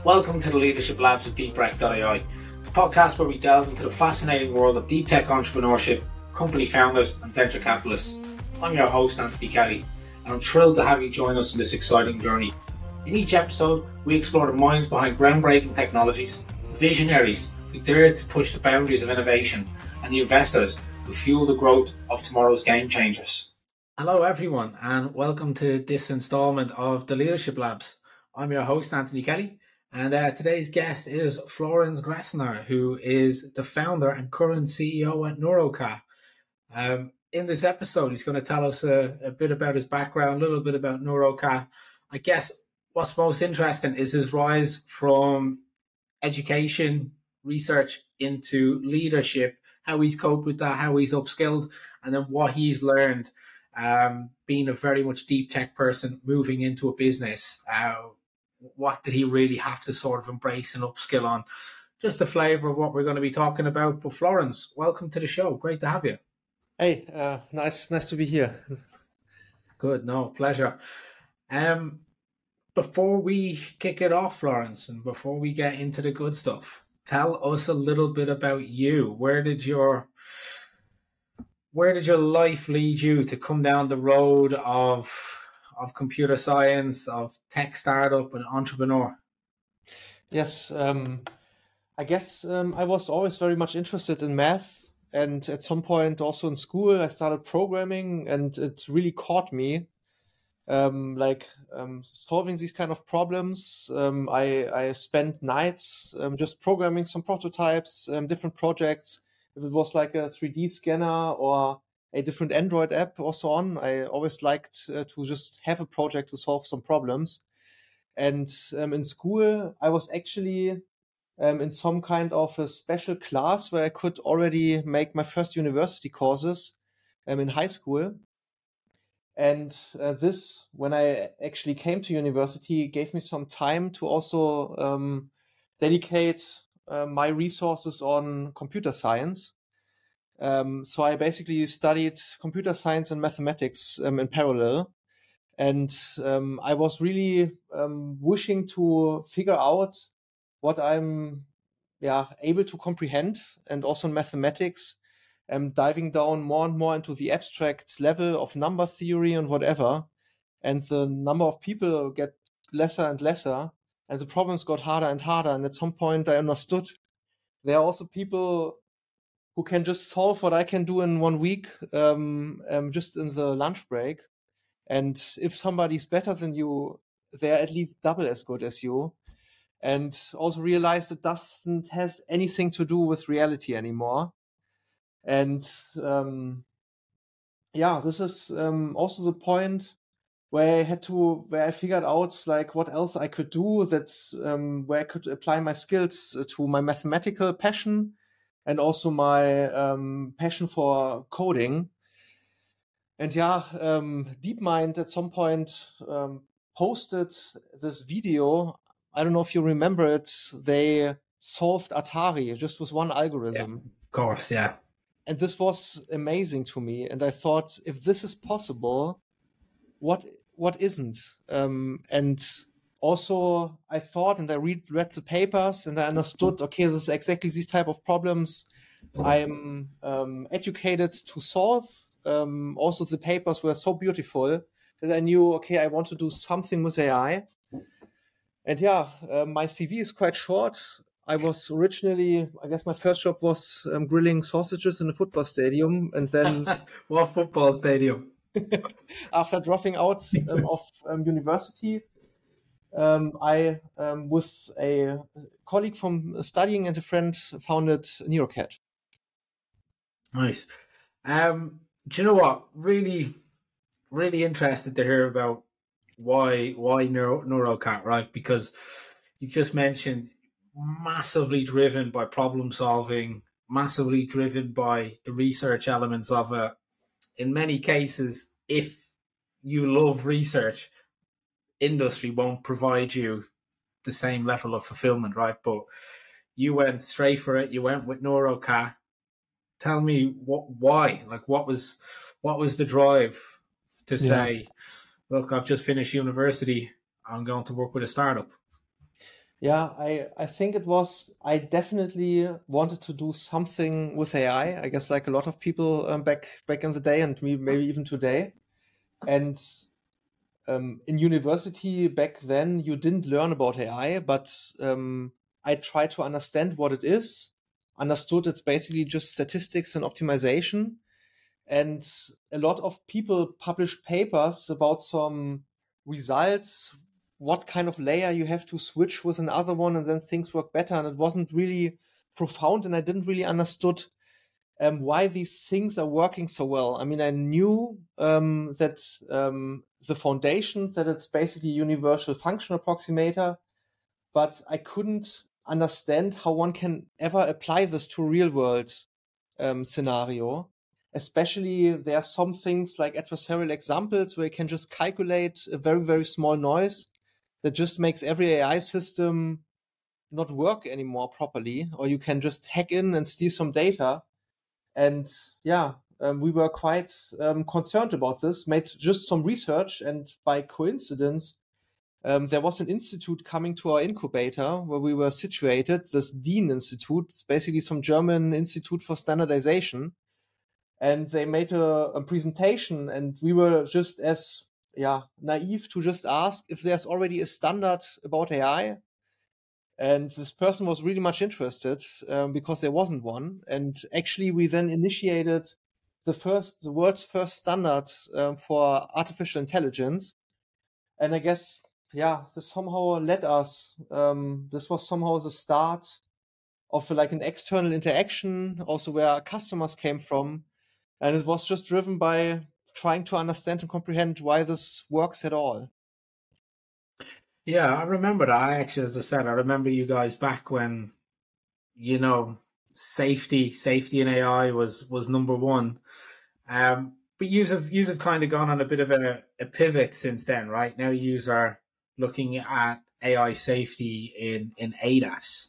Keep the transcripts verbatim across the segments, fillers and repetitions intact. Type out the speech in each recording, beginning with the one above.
Welcome to the Leadership Labs with deep rec dot A I, a podcast where we delve into the fascinating world of deep tech entrepreneurship, company founders and venture capitalists. I'm your host, Anthony Kelly, and I'm thrilled to have you join us in this exciting journey. In each episode, we explore the minds behind groundbreaking technologies, the visionaries who dare to push the boundaries of innovation, and the investors who fuel the growth of tomorrow's game changers. Hello everyone, and welcome to this installment of the Leadership Labs. I'm your host, Anthony Kelly, and uh, today's guest is Florenz Grassner, who is the founder and current C E O at Neuroca. Um, in this episode, he's going to tell us a, a bit about his background, a little bit about Neuroca. I guess what's most interesting is his rise from education, research into leadership, how he's coped with that, how he's upskilled, and then what he's learned um, being a very much deep tech person moving into a business. Uh, what did he really have to sort of embrace and upskill on? Just a flavour of what we're going to be talking about. But Florenz, welcome to the show. Great to have you. Hey, uh, nice, nice to be here. Good, no, pleasure. Um, before we kick it off, Florenz, and before we get into the good stuff, tell us a little bit about you. Where did your where did your life lead you to come down the road of of computer science, of tech startup and entrepreneur? Yes, um, I guess um, I was always very much interested in math, and at some point also in school I started programming, and it really caught me. Um, like um, solving these kind of problems. Um, I, I spent nights um, just programming some prototypes, um, different projects. If it was like a three D scanner or a different Android app or so on, I always liked uh, to just have a project to solve some problems. And um, in school, I was actually um, in some kind of a special class where I could already make my first university courses um, in high school. And uh, this, when I actually came to university, gave me some time to also um, dedicate uh, my resources on computer science. Um, so I basically studied computer science and mathematics um, in parallel. And um, I was really um, wishing to figure out what I'm yeah, able to comprehend, and also in mathematics. Um, diving down more and more into the abstract level of number theory and whatever, and the number of people get lesser and lesser, and the problems got harder and harder. And at some point I understood there are also people who can just solve what I can do in one week, um, um, just in the lunch break. And if somebody's better than you, they're at least double as good as you. And also realize it doesn't have anything to do with reality anymore. And um, yeah, this is um, also the point where I had to, where I figured out like what else I could do, that um, where I could apply my skills to my mathematical passion and also my um, passion for coding. And yeah, um, DeepMind at some point um, posted this video. I don't know if you remember it. They solved Atari just with one algorithm. Yeah, of course, yeah. And this was amazing to me. And I thought, if this is possible, what what isn't? Um, and also, I thought, and I read read the papers, and I understood, okay, this is exactly these type of problems I'm um, educated to solve. Um, also, the papers were so beautiful that I knew, okay, I want to do something with A I. And yeah, uh, my C V is quite short. I was originally, I guess my first job was um, grilling sausages in a football stadium. And then... What football stadium? After dropping out um, of um, university, um, I, um, with a colleague from studying and a friend, founded NeuroCat. Nice. Um, do you know what? Really, really interested to hear about why why Neuro, NeuroCat, right? Because you've just mentioned massively driven by problem solving, massively driven by the research elements of it. In many cases, if you love research, industry won't provide you the same level of fulfillment, right? But you went straight for it. You went with NeuroCat. Tell me what, why? Like, what was, what was the drive to say, yeah. Look, I've just finished university. I'm going to work with a startup. Yeah, I, I think it was, I definitely wanted to do something with A I. I I guess like a lot of people um, back back in the day and me maybe even today. And um, in university back then, you didn't learn about A I, but um, I tried to understand what it is, understood it's basically just statistics and optimization. And a lot of people publish papers about some results, what kind of layer you have to switch with another one, and then things work better. And it wasn't really profound, and I didn't really understood um, why these things are working so well. I mean, I knew um, that um, the foundation, that it's basically universal function approximator, but I couldn't understand how one can ever apply this to a real world um, scenario. Especially there are some things like adversarial examples where you can just calculate a very, very small noise that just makes every A I system not work anymore properly, or you can just hack in and steal some data. And yeah, um, we were quite um, concerned about this, made just some research, and by coincidence, um, there was an institute coming to our incubator where we were situated, this Dean Institute. It's basically some German institute for standardization. And they made a, a presentation, and we were just as yeah naive to just ask if there's already a standard about A I. And this person was really much interested um, because there wasn't one. And actually, we then initiated the first, the world's first standard um, for artificial intelligence. And I guess, yeah, this somehow led us. Um, this was somehow the start of like an external interaction, also where customers came from. And it was just driven by trying to understand and comprehend why this works at all. Yeah, I remember that. I actually, as I said, I remember you guys back when, you know, safety, safety in A I was was number one. Um, but you have you have kind of gone on a bit of a, a pivot since then, right? Now you are looking at A I safety in in A D A S.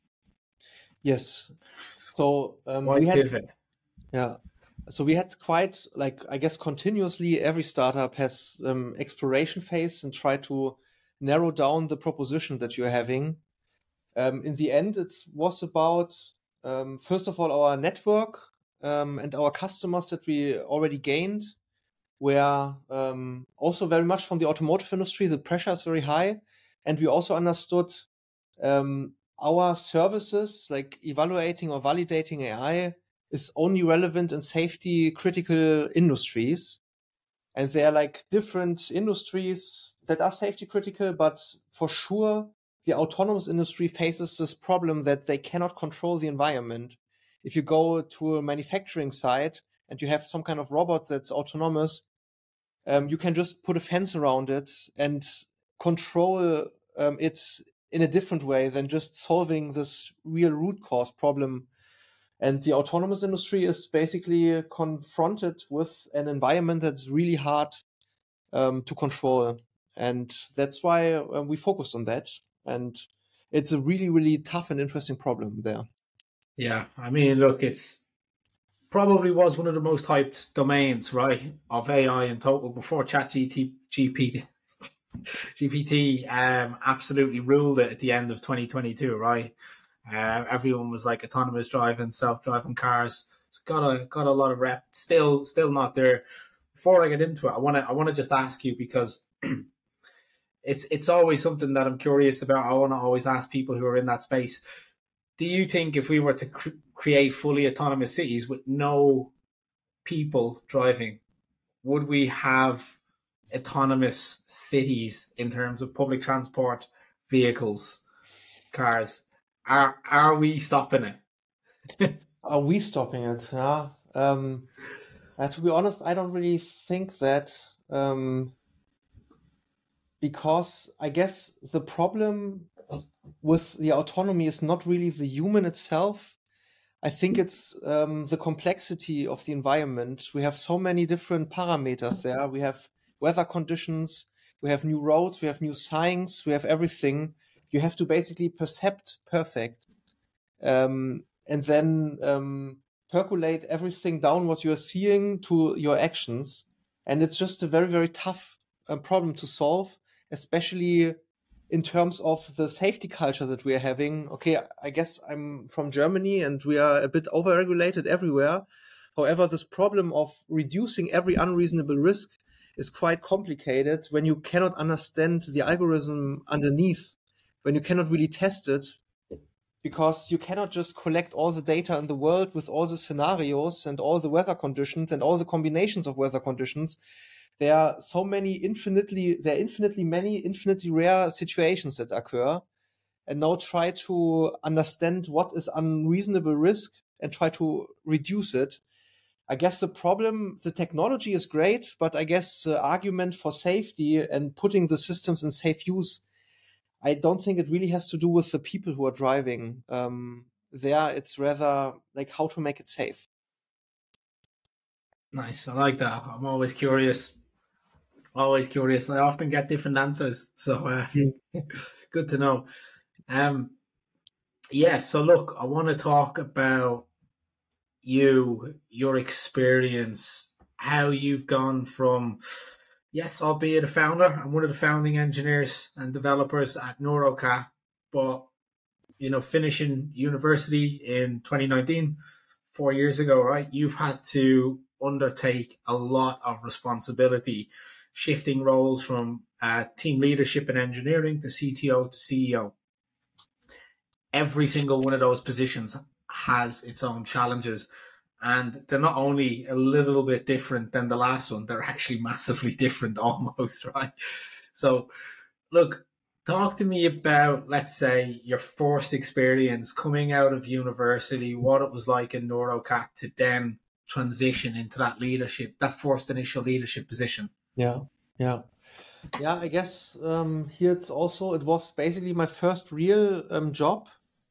Yes. So um, Why we had pivot? yeah. So we had quite like I guess continuously every startup has um, exploration phase and try to narrow down the proposition that you're having. Um, in the end, it was about um, first of all our network um, and our customers that we already gained, where um, also very much from the automotive industry, the pressure is very high. And we also understood um, our services, like evaluating or validating A I, is only relevant in safety critical industries. And there are like different industries that are safety critical, but for sure, the autonomous industry faces this problem that they cannot control the environment. If you go to a manufacturing site and you have some kind of robot that's autonomous, um, you can just put a fence around it and control um, it in a different way than just solving this real root cause problem. And the autonomous industry is basically confronted with an environment that's really hard um, to control. And that's why uh, we focused on that. And it's a really, really tough and interesting problem there. Yeah, I mean, look, it's probably was one of the most hyped domains, right, of A I in total before ChatGPT G P T um, absolutely ruled it at the end of twenty twenty-two, right? Uh, everyone was like autonomous driving, self-driving cars. It's got a got a lot of rep. Still, still not there. Before I get into it, I want to I want to just ask you because it's it's always something that I'm curious about. I want to always ask people who are in that space. Do you think if we were to cr- create fully autonomous cities with no people driving, would we have autonomous cities in terms of public transport, vehicles, cars? Are are we stopping it? Are we stopping it? Yeah. Um, uh, to be honest, I don't really think that. Um, because I guess the problem with the autonomy is not really the human itself. I think it's um, the complexity of the environment. We have so many different parameters there. We have weather conditions, we have new roads, we have new signs, we have everything. You have to basically percept perfect, um, and then um, percolate everything down what you're seeing to your actions. And it's just a very, very tough uh, problem to solve, especially in terms of the safety culture that we are having. Okay, I guess I'm from Germany and we are a bit over-regulated everywhere. However, this problem of reducing every unreasonable risk is quite complicated when you cannot understand the algorithm underneath, when you cannot really test it, because you cannot just collect all the data in the world with all the scenarios and all the weather conditions and all the combinations of weather conditions. There are so many infinitely, there are infinitely many, infinitely rare situations that occur, and now try to understand what is unreasonable risk and try to reduce it. I guess the problem, the technology is great, but I guess the argument for safety and putting the systems in safe use, I don't think it really has to do with the people who are driving. Um, there, it's rather like how to make it safe. Nice. I like that. I'm always curious. Always curious. I often get different answers. So uh, good to know. Um, yeah, so look, I want to talk about you, your experience, how you've gone from, yes, albeit a founder, I'm one of the founding engineers and developers at NeuroCat, but, you know, finishing university in twenty nineteen, four years ago, right? You've had to undertake a lot of responsibility, shifting roles from uh, team leadership and engineering to C T O to C E O. Every single one of those positions has its own challenges, and they're not only a little bit different than the last one, they're actually massively different almost, right? So look, talk to me about, let's say, your first experience coming out of university, what it was like in NeuroCat to then transition into that leadership, that first initial leadership position. Yeah, yeah. Yeah, I guess um, here it's also, it was basically my first real um, job.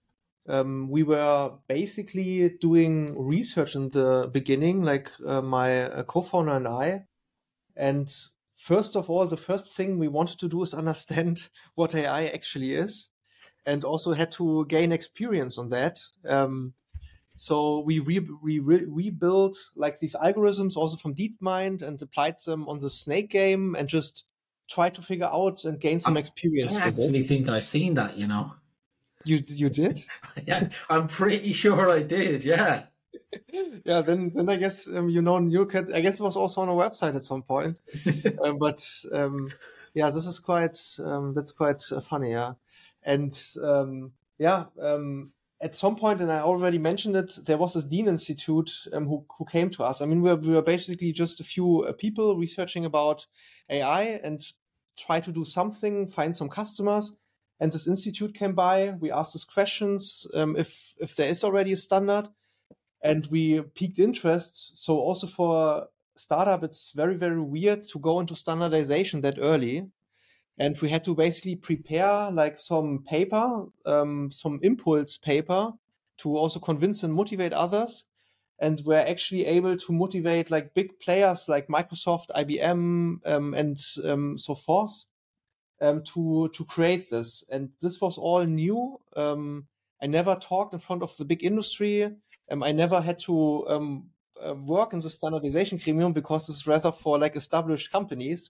Um, we were basically doing research in the beginning, like uh, my uh, co-founder and I. And first of all, the first thing we wanted to do is understand what A I actually is, and also had to gain experience on that. Um, so we re- we re- rebuilt like these algorithms also from DeepMind and applied them on the Snake game and just tried to figure out and gain some experience I with it. actually think I've seen that, you know. You you did? Yeah, I'm pretty sure I did. Yeah. Yeah, then then I guess um, you know NeuroCat. I guess it was also on a website at some point. um, but um, yeah, this is quite um, that's quite uh, funny. Yeah, and um, yeah, um, at some point, and I already mentioned it, there was this Dean Institute um, who who came to us. I mean, we were, we were basically just a few uh, people researching about A I and try to do something, find some customers. And this institute came by. We asked us questions um, if if there is already a standard, and we piqued interest. So also for startup, it's very very weird to go into standardization that early, and we had to basically prepare like some paper, um, some impulse paper, to also convince and motivate others. And we're actually able to motivate like big players like Microsoft, I B M, um, and um, so forth. Um, to to create this, and this was all new. Um, I never talked in front of the big industry. Um, I never had to um, uh, work in the standardization gremium because it's rather for like established companies.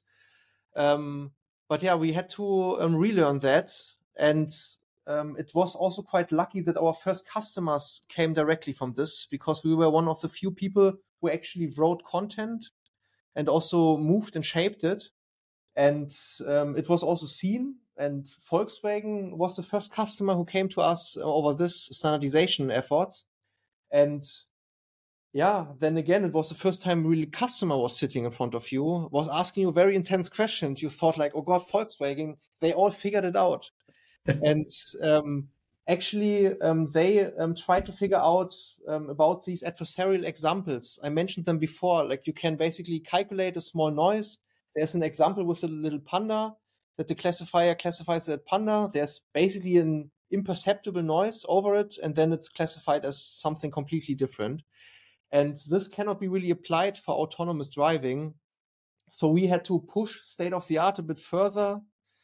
Um, but yeah, we had to um, relearn that, and um, it was also quite lucky that our first customers came directly from this, because we were one of the few people who actually wrote content and also moved and shaped it. And um, it was also seen, and Volkswagen was the first customer who came to us over this standardization efforts. And yeah, then again, it was the first time really customer was sitting in front of you, was asking you very intense questions. You thought like, oh God, Volkswagen, they all figured it out. And um, actually, um, they um, tried to figure out um, about these adversarial examples. I mentioned them before, like you can basically calculate a small noise. There's an example with a little panda that the classifier classifies as panda. There's basically an imperceptible noise over it, and then it's classified as something completely different. And this cannot be really applied for autonomous driving. So we had to push state of the art a bit further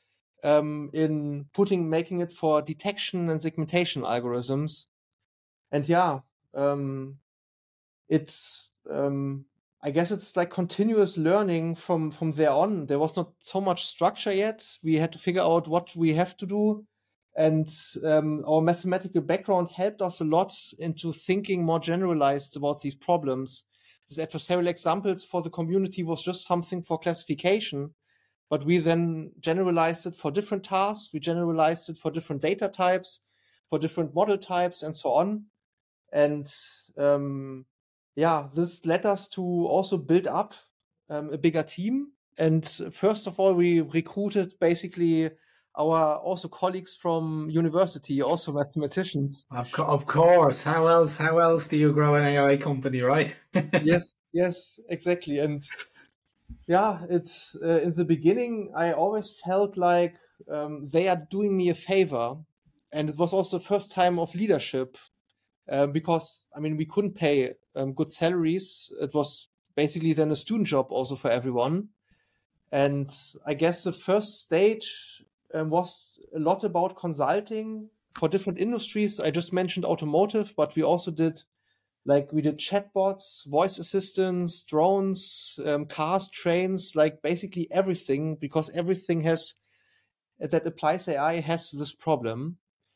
um, in putting, making it for detection and segmentation algorithms. And yeah, um, it's, um, I guess it's like continuous learning from from there on. There was not so much structure yet. We had to figure out what we have to do, and um, our mathematical background helped us a lot into thinking more generalized about these problems. These adversarial examples for the community was just something for classification, but we then generalized it for different tasks. We generalized it for different data types, for different model types, and so on. And um, yeah, this led us to also build up um, a bigger team. And first of all, we recruited basically our also colleagues from university, also mathematicians. Of, co- of course. How else? How else do you grow an A I company, right? Yes, yes, exactly. And yeah, it's uh, in the beginning, I always felt like um, they are doing me a favor, and it was also the first time of leadership. Uh, because I mean, we couldn't pay um, good salaries. It was basically then a student job also for everyone. And I guess the first stage um, was a lot about consulting for different industries. I just mentioned automotive, but we also did like we did chatbots, voice assistants, drones, um, cars, trains, like basically everything, because everything has that applies A I has this problem.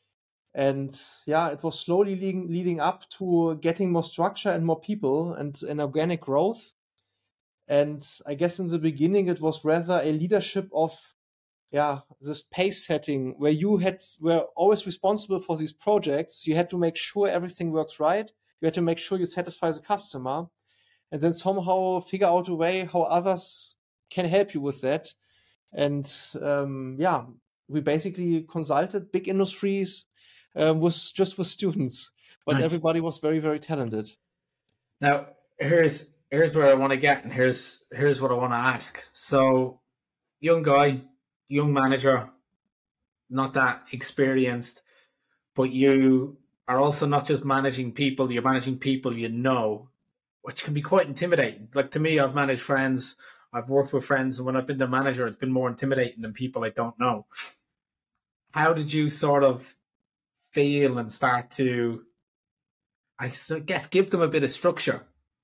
And yeah, it was slowly leading, leading up to getting more structure and more people and an organic growth. And I guess in the beginning, it was rather a leadership of, yeah, this pace setting where you had were always responsible for these projects. You had to make sure everything works right. You had to make sure you satisfy the customer, and then somehow figure out a way how others can help you with that. And um, yeah, we basically consulted big industries um, was just for students, but Nice. everybody was very, very talented. Now, here's here's where I want to get, and here's here's what I want to ask. So, young guy, young manager, not that experienced, but you are also not just managing people. You're managing people you know, which can be quite intimidating. Like to me, I've managed friends, I've worked with friends, and when I've been the manager, it's been more intimidating than people I don't know. How did you sort of feel and start to, I guess, give them a bit of structure?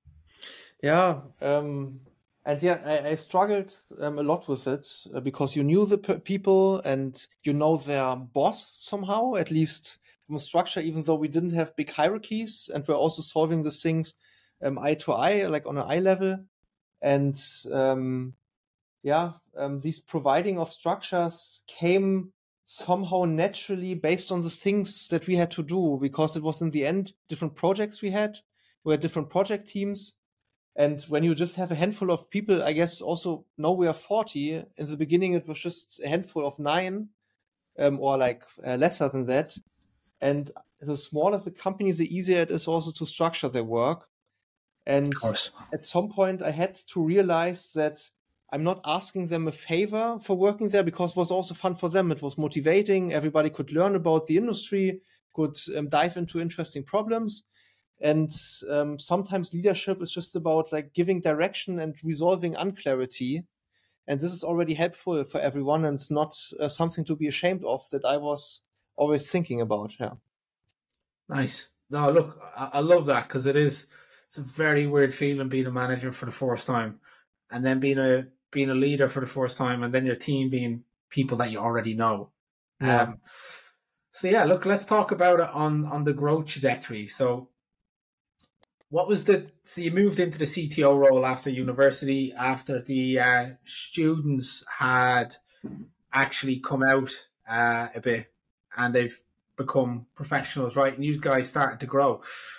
Yeah, um, and yeah, I, I struggled um, a lot with it uh, because you knew the p- people and you know their boss somehow, at least from a structure, even though we didn't have big hierarchies, and we're also solving these things um, eye to eye, like on an eye level. And um, yeah, um, these providing of structures came somehow naturally based on the things that we had to do, because it was in the end different projects we had. We had different project teams. And when you just have a handful of people, I guess also now we are forty. In the beginning, it was just a handful of nine um, or like uh, lesser than that. And the smaller the company, the easier it is also to structure their work. And Of course. at some point, I had to realize that I'm not asking them a favor for working there, because it was also fun for them. It was motivating. Everybody could learn about the industry, could um, dive into interesting problems. And um, sometimes leadership is just about like giving direction and resolving unclarity. And this is already helpful for everyone, and it's not uh, something to be ashamed of that I was always thinking about. Yeah. Nice. No, look, I, I love that, because it is, it's a very weird feeling being a manager for the first time, and then being a being a leader for the first time, and then your team being people that you already know. Yeah. Um, so yeah, look, let's talk about it on on the growth trajectory. So, what was the? So you moved into the C T O role after university, after the uh, students had actually come out uh, a bit, and they've become professionals, right? And you guys started to grow.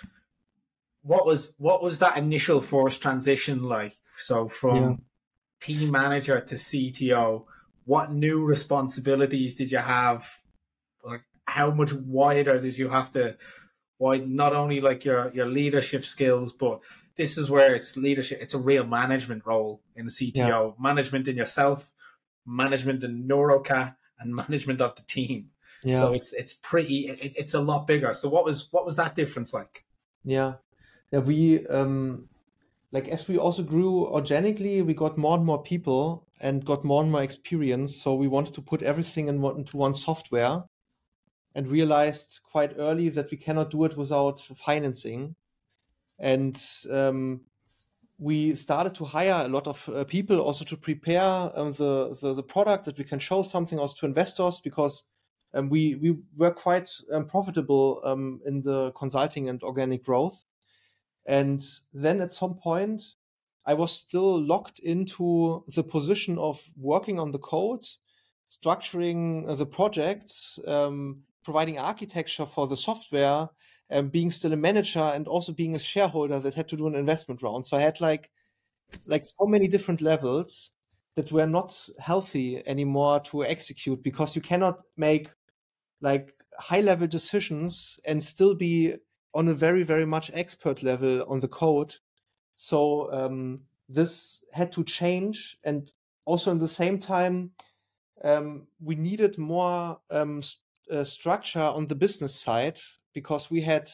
What was what was that initial forced transition like? So from Yeah. team manager to C T O, what new responsibilities did you have? Like, how much wider did you have to widen? Not only like your your leadership skills, but this is where it's leadership. It's a real management role in the C T O. Yeah. Management in yourself, management in NeuroCat, and management of the team. Yeah. So it's it's pretty. It, it's a lot bigger. So what was what was that difference like? Yeah. Yeah. We um like as we also grew organically, we got more and more people and got more and more experience. So we wanted to put everything in one, into one software, and realized quite early that we cannot do it without financing. And um, we started to hire a lot of uh, people also to prepare um, the, the the product that we can show something also to investors, because um, we we were quite um, profitable um, in the consulting and organic growth. And then at some point, I was still locked into the position of working on the code, structuring the projects, um, providing architecture for the software, um, being still a manager, and also being a shareholder that had to do an investment round. So I had like like so many different levels that were not healthy anymore to execute, because you cannot make like high level decisions and still be on a very, very much expert level on the code. So um, this had to change. And also in the same time, um, we needed more um, st- uh, structure on the business side, because we had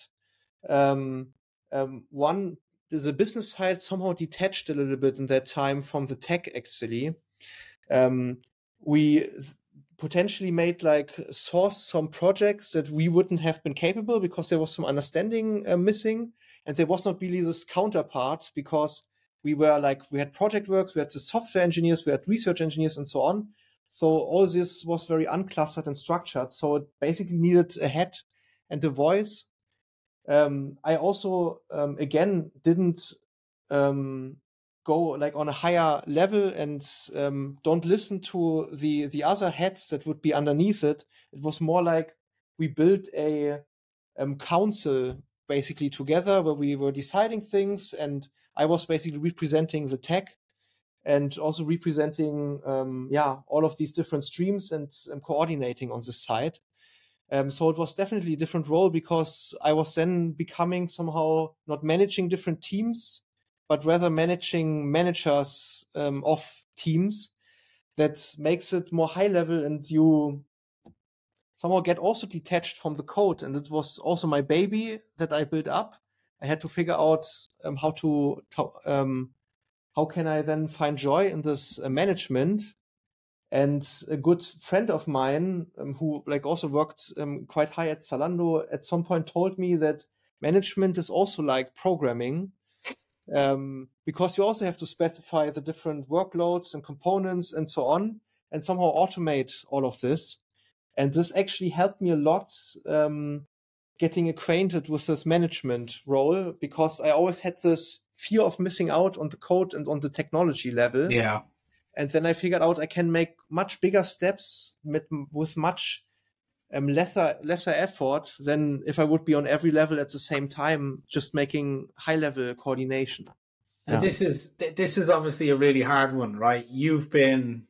um, um, one, the business side somehow detached a little bit in that time from the tech, actually. Um, we potentially made like source some projects that we wouldn't have been capable, because there was some understanding uh, missing, and there was not really this counterpart, because we were like, we had project works, we had the software engineers, we had research engineers, and so on. So all this was very unclustered and structured. So it basically needed a head and a voice. Um, I also, um, again, didn't um, go like on a higher level and um, don't listen to the the other heads that would be underneath it. It was more like we built a um, council basically together, where we were deciding things, and I was basically representing the tech and also representing um, yeah all of these different streams, and um, coordinating on this side. Um, so it was definitely a different role, because I was then becoming somehow not managing different teams, but rather managing managers um, of teams. That makes it more high level, and you somehow get also detached from the code. And it was also my baby that I built up. I had to figure out um, how to, to um, how can I then find joy in this uh, management. And a good friend of mine, um, who like also worked um, quite high at Zalando, at some point told me that management is also like programming, um, because you also have to specify the different workloads and components and so on, and somehow automate all of this. And this actually helped me a lot um, getting acquainted with this management role, because I always had this fear of missing out on the code and on the technology level. Yeah. And then I figured out I can make much bigger steps with, with much um, lesser lesser effort than if I would be on every level at the same time, just making high level coordination. And Yeah. this is this is obviously a really hard one, right? You've been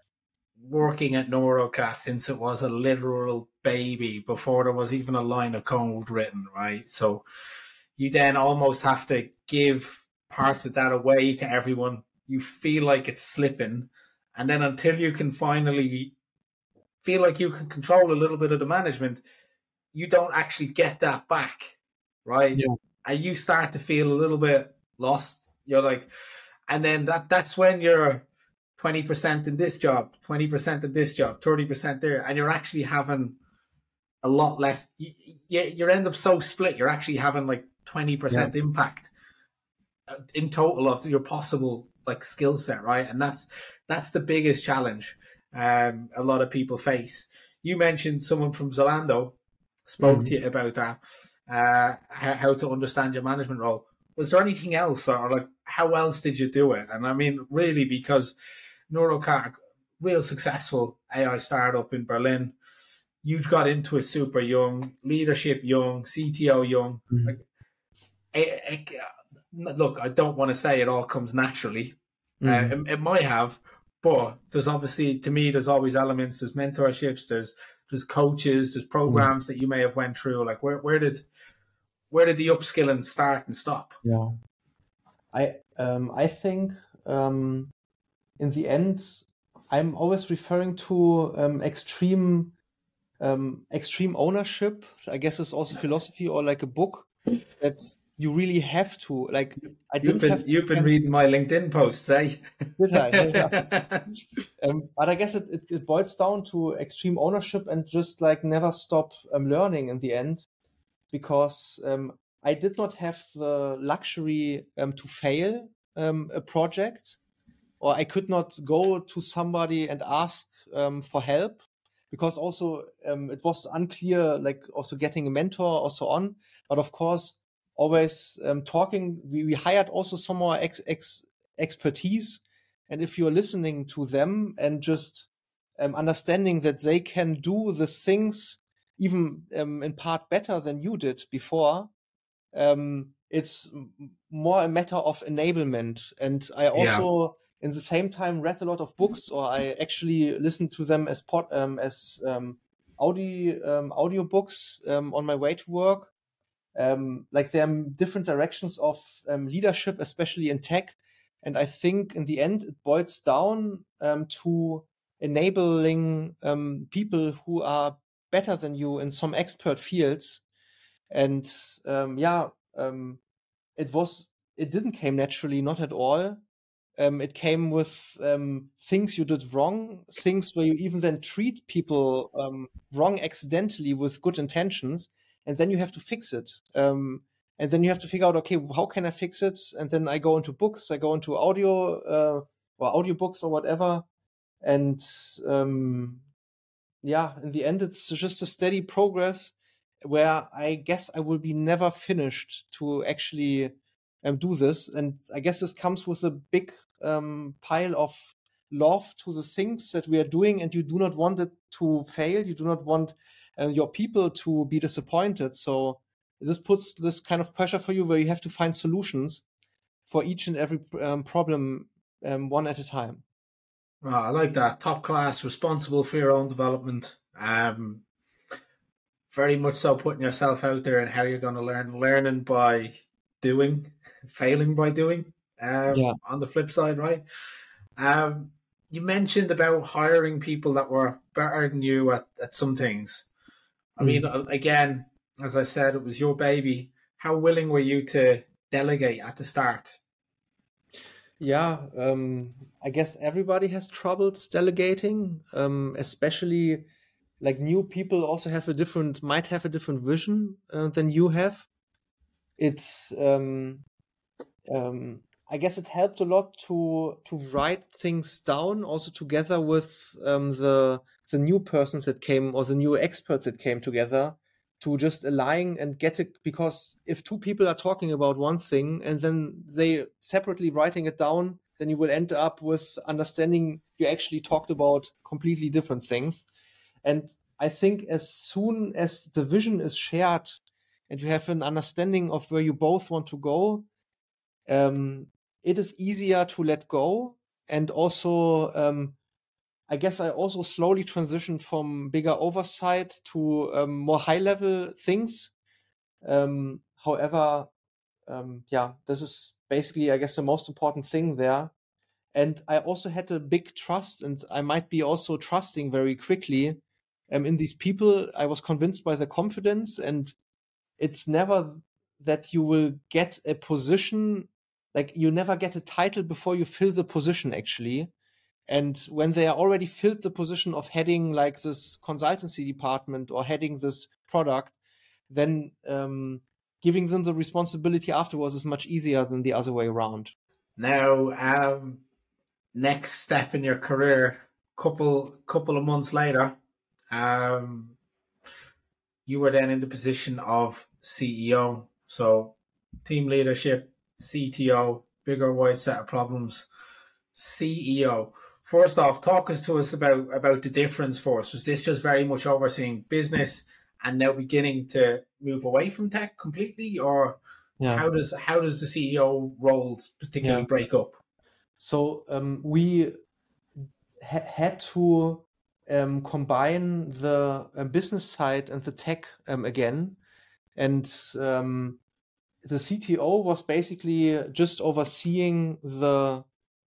working at Neurocast since it was a literal baby, before there was even a line of code written, right? So you then almost have to give parts of that away to everyone. You feel like it's slipping, and then until you can finally feel like you can control a little bit of the management, you don't actually get that back, right? Yeah. And you start to feel a little bit lost. You're like, and then that that's when you're twenty percent in this job, twenty percent in this job, thirty percent there, and you're actually having a lot less. You, you, you end up so split, you're actually having like twenty percent yeah. impact in total of your possible like skill set, right? And that's that's the biggest challenge um, a lot of people face. You mentioned someone from Zalando spoke mm-hmm. to you about that, uh, how, how to understand your management role. Was there anything else, or like how else did you do it? And I mean, really, because Neurocast, real successful A I startup in Berlin, you got into it super young, leadership young, C T O young. Mm-hmm. Like, it, it, look, I don't want to say it all comes naturally. Mm. Uh, it, it might have, but there's obviously, to me, there's always elements. There's mentorships. There's there's coaches. There's programs mm. that you may have went through. Like where where did where did the upskilling start and stop? Yeah, I um I think um in the end, I'm always referring to um extreme um extreme ownership. I guess it's also philosophy, or like a book that you really have to like. I didn't you've been, have you've been reading my LinkedIn posts, eh? Did I? Yeah. um, but I guess it, it, it boils down to extreme ownership and just like never stop um, learning in the end, because um, I did not have the luxury um, to fail. um, a project, or I could not go to somebody and ask um, for help, because also um, it was unclear, like also getting a mentor or so on. But of course, always um, talking, we, we hired also some more ex, ex, expertise. And if you're listening to them and just um, understanding that they can do the things even um, in part better than you did before, um, it's more a matter of enablement. And I also, yeah. in the same time, read a lot of books, or I actually listened to them as pod, um, as um, audio um, audio books um, on my way to work. Um, like there are different directions of um, leadership, especially in tech. And I think in the end, it boils down um, to enabling um, people who are better than you in some expert fields. And um, yeah, um, it was, it didn't came naturally, not at all. Um, it came with um, things you did wrong, things where you even then treat people um, wrong accidentally with good intentions, and then you have to fix it. Um, and then you have to figure out, okay, how can I fix it? And then I go into books, I go into audio uh, or audiobooks or whatever. And um, yeah, in the end, it's just a steady progress where I guess I will be never finished to actually um, do this. And I guess this comes with a big um, pile of love to the things that we are doing, and you do not want it to fail. You do not want uh, your people to be disappointed. So this puts this kind of pressure for you where you have to find solutions for each and every um, problem um, one at a time. Oh, I like that. Top class, responsible for your own development. Um, very much so putting yourself out there and how you're going to learn. Learning by doing, failing by doing. Um, yeah. On the flip side, right? Um, you mentioned about hiring people that were better than you at, at some things. I mm. mean, again, as I said, it was your baby. How willing were you to delegate at the start? Yeah, um, I guess everybody has troubles delegating, um, especially like new people also have a different, might have a different vision uh, than you have. It's, um, um, I guess it helped a lot to to write things down, also together with um, the the new persons that came, or the new experts that came together, to just align and get it. Because if two people are talking about one thing and then they separately writing it down, then you will end up with understanding you actually talked about completely different things. And I think as soon as the vision is shared and you have an understanding of where you both want to go, um, it is easier to let go. And also, um, I guess I also slowly transitioned from bigger oversight to um, more high-level things. Um, however, um, yeah, this is basically, I guess, the most important thing there. And I also had a big trust, and I might be also trusting very quickly um, in these people. I was convinced by the confidence, and it's never that you will get a position, like you never get a title before you fill the position, actually. And when they are already filled the position of heading like this consultancy department or heading this product, then um, giving them the responsibility afterwards is much easier than the other way around. Now, um, next step in your career, couple couple of months later, um, you were then in the position of C E O. So team leadership, C T O, bigger wide set of problems, C E O. First off, talk us to us about, about the difference for us. Was this just very much overseeing business and now beginning to move away from tech completely? Or yeah. how does how does the C E O roles particularly yeah. break up? So um, we ha- had to um, combine the uh, business side and the tech um, again. And um, the C T O was basically just overseeing the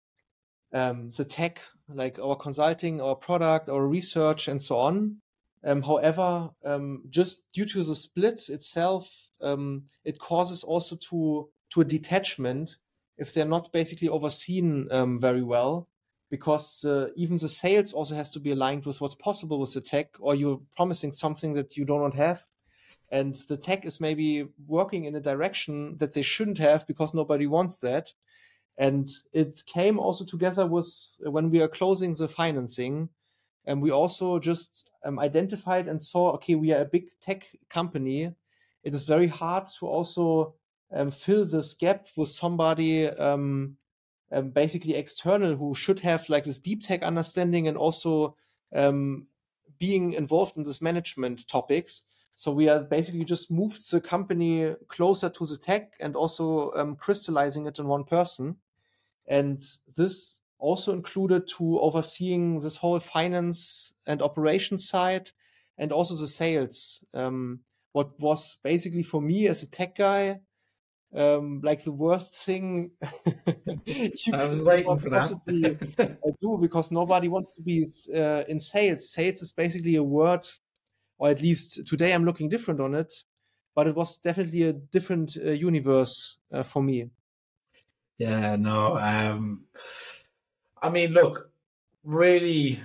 Um, the tech, like our consulting, our product, our research, and so on. Um, however, um, just due to the split itself, um, it causes also to to a detachment if they're not basically overseen um, very well, because uh, even the sales also has to be aligned with what's possible with the tech, or you're promising something that you do not have. And the tech is maybe working in a direction that they shouldn't have because nobody wants that. And it came also together with when we are closing the financing, and we also just um, identified and saw, okay, we are a big tech company. It is very hard to also um, fill this gap with somebody um, um, basically external who should have like this deep tech understanding and also um, being involved in this management topics. So we are basically just moved the company closer to the tech and also um, crystallizing it in one person. And this also included to overseeing this whole finance and operations side and also the sales. Um, what was basically for me as a tech guy, um, like the worst thing you I was could waiting for possibly that. uh, do, because nobody wants to be uh, in sales. Sales is basically a word, or at least today I'm looking different on it, but it was definitely a different uh, universe uh, for me. Yeah, no. Um, I mean, look, really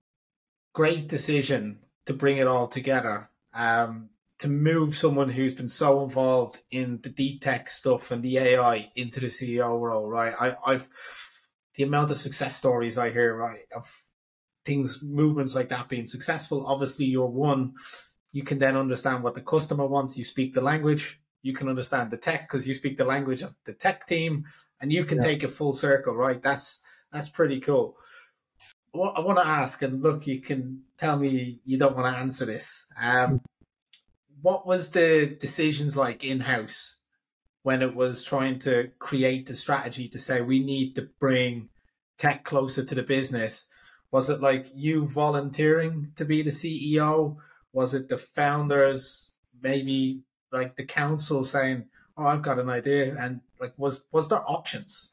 great decision to bring it all together. Um, to move someone who's been so involved in the deep tech stuff and the A I into the C E O role, right? I, I've the amount of success stories I hear, right, of things, movements like that being successful. Obviously, you're one. You can then understand what the customer wants. You speak the language. You can understand the tech because you speak the language of the tech team, and you can Yeah. take it full circle, right? That's that's pretty cool. What I want to ask, and look, you can tell me you don't want to answer this. Um, what was the decisions like in house when it was trying to create the strategy to say we need to bring tech closer to the business? Was it like you volunteering to be the C E O? Was it the founders, maybe like the council saying, "Oh, I've got an idea," and like was was there options?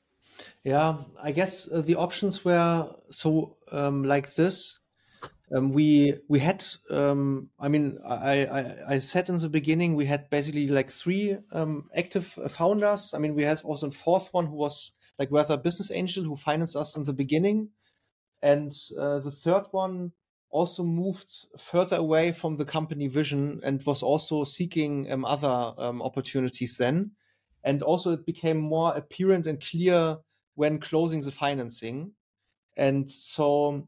Yeah, I guess uh, the options were so um, like this. Um, we we had um, I mean I, I I said in the beginning we had basically like three um, active founders. I mean we had also a fourth one who was like rather a business angel who financed us in the beginning, and uh, the third one also moved further away from the company vision and was also seeking um, other um, opportunities then, and also it became more apparent and clear when closing the financing, and so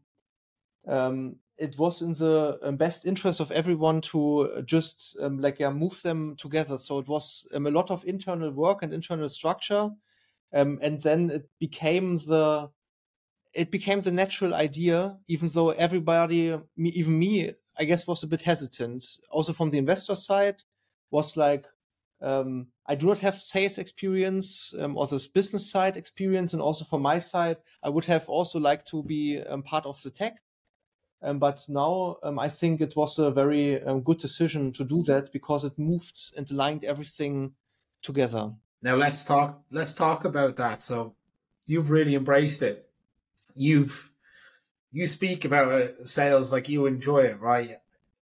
um, it was in the um, best interest of everyone to just um, like yeah, move them together. So it was um, a lot of internal work and internal structure, um, and then it became the it became the natural idea. Even though everybody, me, even me, I guess, was a bit hesitant. Also from the investor side, was like. Um, I do not have sales experience um, or this business side experience, and also from my side, I would have also liked to be um, part of the tech. Um, but now um, I think it was a very um, good decision to do that because it moved and aligned everything together. Now let's talk. Let's talk about that. So you've really embraced it. You've you speak about sales like you enjoy it, right?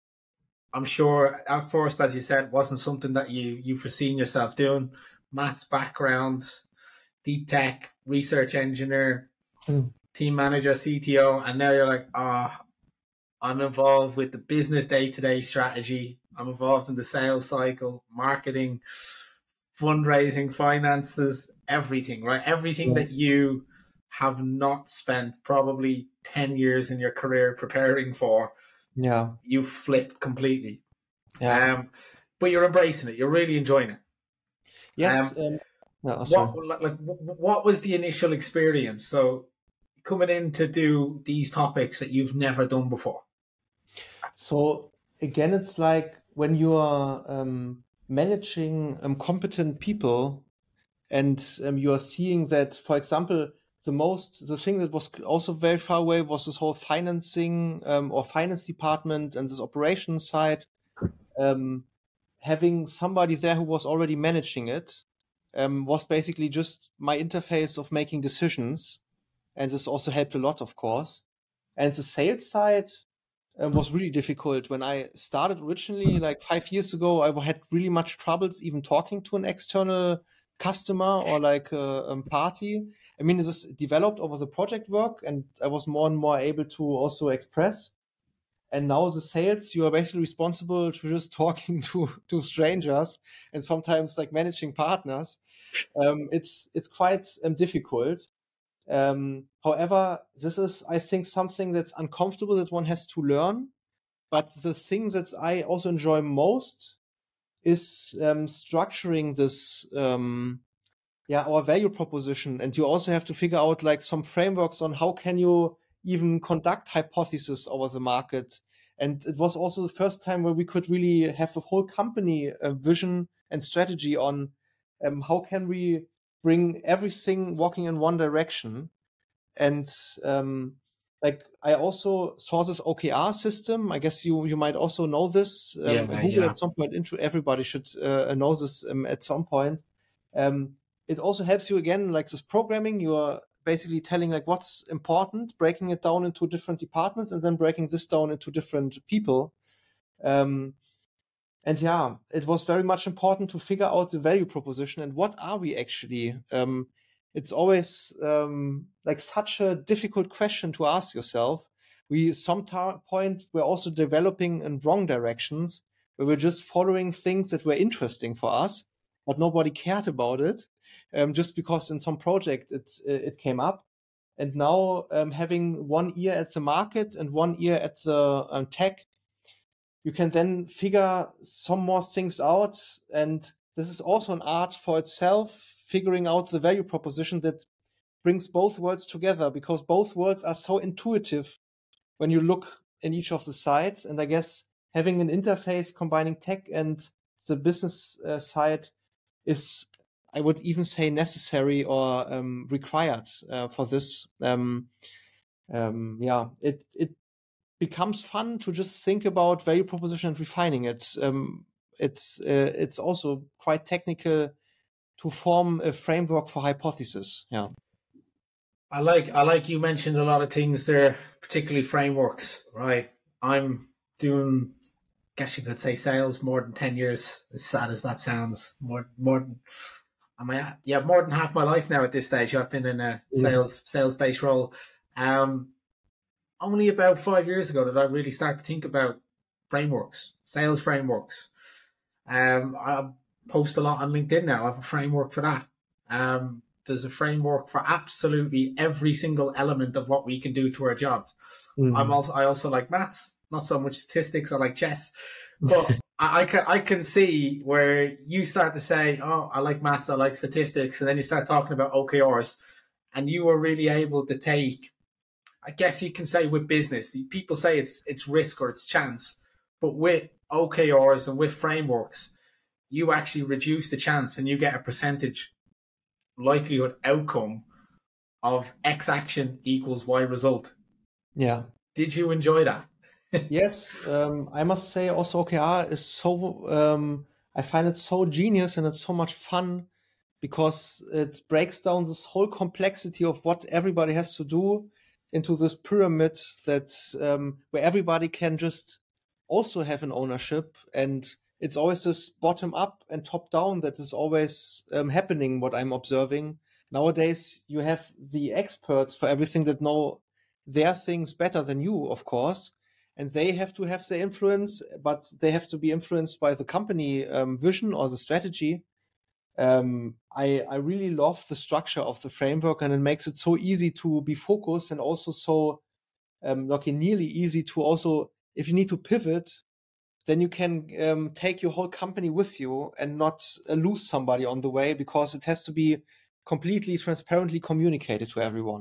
I'm sure at first, as you said, wasn't something that you you foreseen yourself doing. Matt's background, deep tech, research engineer, Hmm. team manager, C T O, and now you're like, ah, oh, I'm involved with the business day to day strategy. I'm involved in the sales cycle, marketing, fundraising, finances, everything, right? Everything Yeah. that you have not spent probably ten years in your career preparing for, Yeah. you flipped completely. Yeah. Um, but you're embracing it. You're really enjoying it. Yes. Um, Um, no, sorry. what like what was the initial experience? So coming in to do these topics that you've never done before. So again, it's like when you are um, managing um, competent people, and um, you are seeing that, for example, the most the thing that was also very far away was this whole financing um, or finance department and this operations side. Um, having somebody there who was already managing it um, was basically just my interface of making decisions, and this also helped a lot, of course. And the sales side uh, was really difficult. When I started originally, like five years ago, I had really much troubles even talking to an external customer or like a um, party. I mean, this developed over the project work, and I was more and more able to also express. And now the sales, you are basically responsible for just talking to to strangers and sometimes like managing partners. um, it's it's quite um, difficult. Um, however, this is, I think, something that's uncomfortable that one has to learn. But the thing that I also enjoy most is um, structuring this, um, yeah, our value proposition. And you also have to figure out like some frameworks on how can you even conduct hypotheses over the market. And it was also the first time where we could really have a whole company uh, vision and strategy on um, how can we bring everything walking in one direction. And um, like I also saw this O K R system. I guess you you might also know this. Um, Yeah, Google yeah. at some point. Intro everybody should uh, know this um, at some point. Um, it also helps you again, like this programming. You are basically telling like what's important, breaking it down into different departments, and then breaking this down into different people. Um, and yeah, it was very much important to figure out the value proposition and what are we actually. Um, it's always um, like such a difficult question to ask yourself. We some ta- point we're also developing in wrong directions where we're just following things that were interesting for us, but nobody cared about it, um, just because in some project it it came up. And now um, having one ear at the market and one ear at the um, tech, you can then figure some more things out. And this is also an art for itself, figuring out the value proposition that brings both worlds together, because both worlds are so intuitive when you look in each of the sides. And I guess having an interface combining tech and the business uh, side is, I would even say, necessary or um, required uh, for this. Um, um, yeah, it it becomes fun to just think about value proposition and refining it. Um, it's uh, it's also quite technical to form a framework for hypothesis. Yeah, I like I like you mentioned a lot of things there, particularly frameworks. Right, I'm doing, guess you could say, sales more than ten years. As sad as that sounds, more more than. I mean, yeah, more than half my life now at this stage. I've been in a sales sales based role. Um, only about five years ago did I really start to think about frameworks, sales frameworks. Um, I post a lot on LinkedIn now. I have a framework for that. Um, there's a framework for absolutely every single element of what we can do to our jobs. Mm-hmm. I'm also I also like maths, not so much statistics. I like chess, but I, I can I can see where you start to say, oh, I like maths, I like statistics, and then you start talking about O K Rs, and you were really able to take, I guess you can say with business, people say it's it's risk or it's chance, but with O K Rs and with frameworks, you actually reduce the chance and you get a percentage likelihood outcome of X action equals Y result. Yeah. Did you enjoy that? Yes, um, I must say also O K R is so, um, I find it so genius and it's so much fun because it breaks down this whole complexity of what everybody has to do into this pyramid that um, where everybody can just also have an ownership, and it's always this bottom up and top down that is always um, happening. What I'm observing nowadays, you have the experts for everything that know their things better than you, of course, and they have to have their influence, but they have to be influenced by the company um, vision or the strategy. Um, I, I really love the structure of the framework, and it makes it so easy to be focused and also so um, like nearly easy to also, if you need to pivot, then you can um, take your whole company with you and not uh, lose somebody on the way, because it has to be completely transparently communicated to everyone.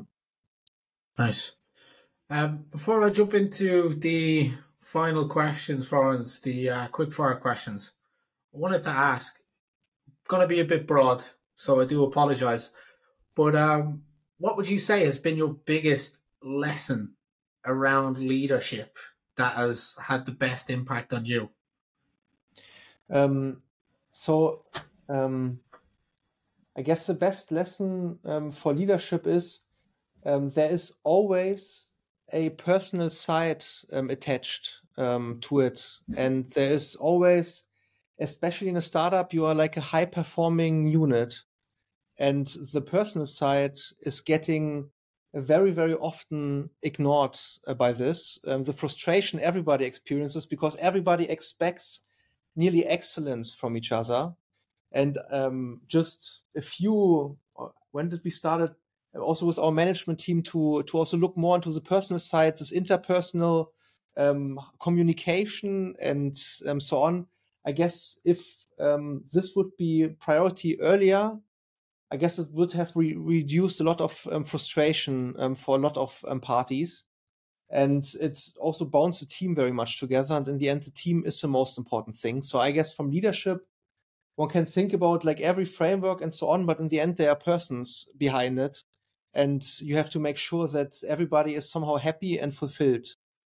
Nice. Um, before I jump into the final questions, Florence, the uh, quick fire questions, I wanted to ask, going to be a bit broad, so I do apologize, but um, what would you say has been your biggest lesson around leadership that has had the best impact on you? Um, so um, I guess the best lesson um, for leadership is um, there is always a personal side um, attached um, to it, and there is always, especially in a startup, you are like a high performing unit, and the personal side is getting very, very often ignored uh, by this. Um, the frustration everybody experiences because everybody expects nearly excellence from each other. And um, just a few, when did we started also with our management team to, to also look more into the personal side, this interpersonal um, communication and um, so on. I guess if um, this would be priority earlier, I guess it would have re- reduced a lot of um, frustration um, for a lot of um, parties. And it also bounds the team very much together. And in the end, the team is the most important thing. So I guess from leadership, one can think about like every framework and so on, but in the end, there are persons behind it. And you have to make sure that everybody is somehow happy and fulfilled.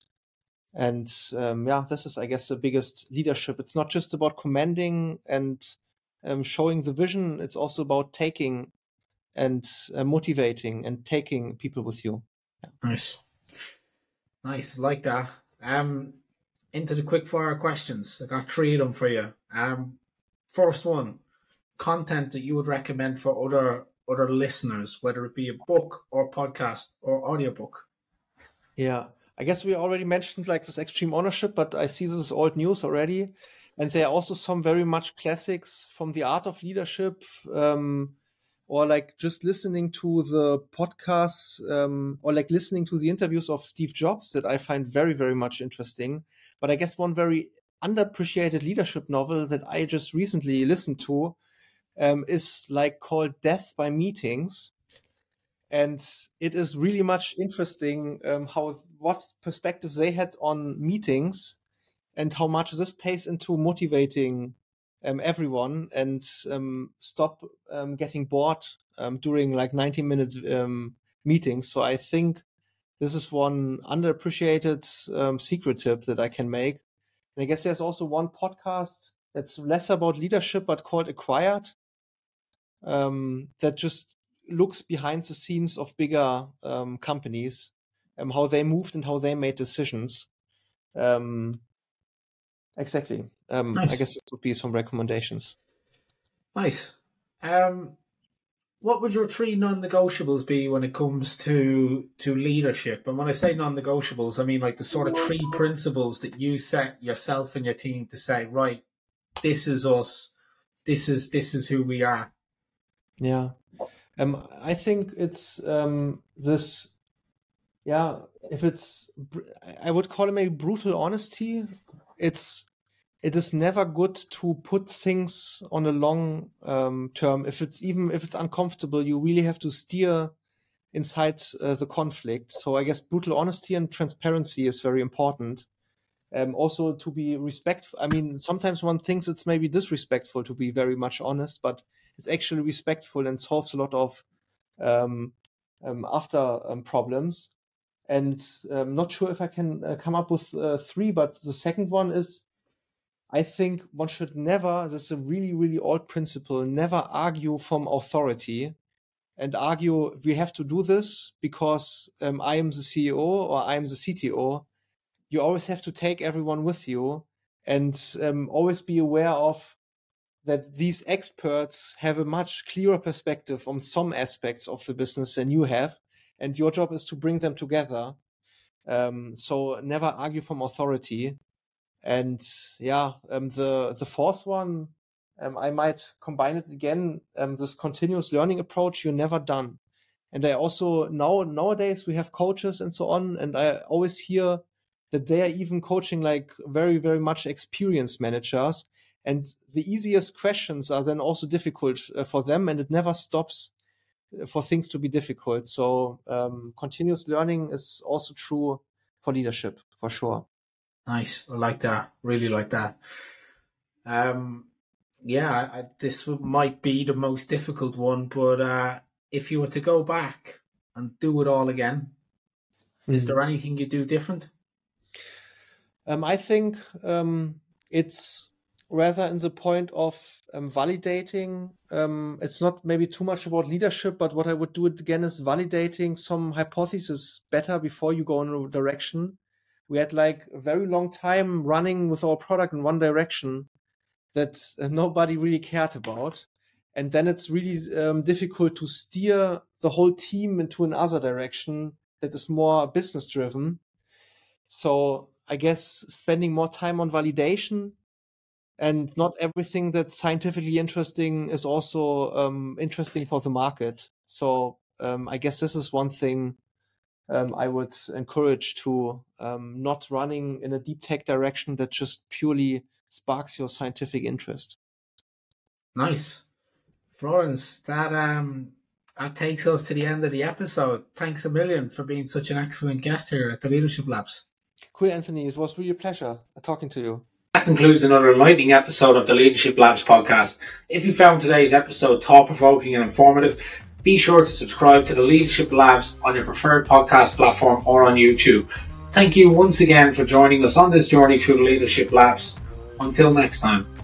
And um, yeah, this is, I guess, the biggest leadership. It's not just about commanding and um, showing the vision. It's also about taking and uh, motivating and taking people with you. Yeah. Nice. Nice. Like that. Um, into the quick fire questions. I got three of them for you. Um, first one, content that you would recommend for other other listeners, whether it be a book or podcast or audiobook. Yeah. I guess we already mentioned like this extreme ownership, but I see this is old news already. And there are also some very much classics from the art of leadership, um, or like just listening to the podcasts, um, or like listening to the interviews of Steve Jobs that I find very, very much interesting. But I guess one very underappreciated leadership novel that I just recently listened to um, is like called Death by Meetings. And it is really much interesting um, how what perspective they had on meetings and how much this pays into motivating um, everyone and um, stop um, getting bored um, during like ninety minutes um, meetings. So I think this is one underappreciated um, secret tip that I can make. And I guess there's also one podcast that's less about leadership, but called Acquired, um, that just looks behind the scenes of bigger um, companies, um, how they moved and how they made decisions. Um, exactly. Um, nice. I guess this would be some recommendations. Nice. Um, what would your three non-negotiables be when it comes to to leadership? And when I say non-negotiables, I mean like the sort of three principles that you set yourself and your team to say, right, this is us, this is this is who we are. Yeah. Um, I think it's um, this, yeah, if it's, I would call it maybe brutal honesty. It's, it is never good to put things on a long um, term. If it's even, if it's uncomfortable, you really have to steer inside uh, the conflict. So I guess brutal honesty and transparency is very important. Um, also to be respectful. I mean, sometimes one thinks it's maybe disrespectful to be very much honest, but it's actually respectful and solves a lot of um, um, after um, problems. And I'm not sure if I can uh, come up with uh, three, but the second one is, I think one should never, this is a really, really old principle, never argue from authority and argue, we have to do this because um, I am the C E O or I am the C T O. You always have to take everyone with you and um, always be aware of that these experts have a much clearer perspective on some aspects of the business than you have, and your job is to bring them together. Um, so never argue from authority. And yeah, um, the the fourth one, um, I might combine it again. Um, this continuous learning approach, you're never done. And I also now nowadays we have coaches and so on, and I always hear that they are even coaching like very very much experienced managers. And the easiest questions are then also difficult uh, for them, and it never stops for things to be difficult. So um, continuous learning is also true for leadership, for sure. Nice. I like that. Really like that. Um, yeah, I, this might be the most difficult one, but uh, if you were to go back and do it all again, mm. is there anything you do different? Um, I think um, it's rather in the point of um, validating. Um, it's not maybe too much about leadership, but what I would do it again is validating some hypothesis better before you go in a direction. We had like a very long time running with our product in one direction that uh, nobody really cared about. And then it's really um, difficult to steer the whole team into another direction that is more business driven. So I guess spending more time on validation and not everything that's scientifically interesting is also um, interesting for the market. So um, I guess this is one thing um, I would encourage to um, not running in a deep tech direction that just purely sparks your scientific interest. Nice. Florence, that um that takes us to the end of the episode. Thanks a million for being such an excellent guest here at the Leadership Labs. Cool, Anthony. It was really a pleasure talking to you. That concludes another enlightening episode of the Leadership Labs podcast. If you found today's episode thought-provoking and informative, be sure to subscribe to the Leadership Labs on your preferred podcast platform or on YouTube. Thank you once again for joining us on this journey through the Leadership Labs. Until next time.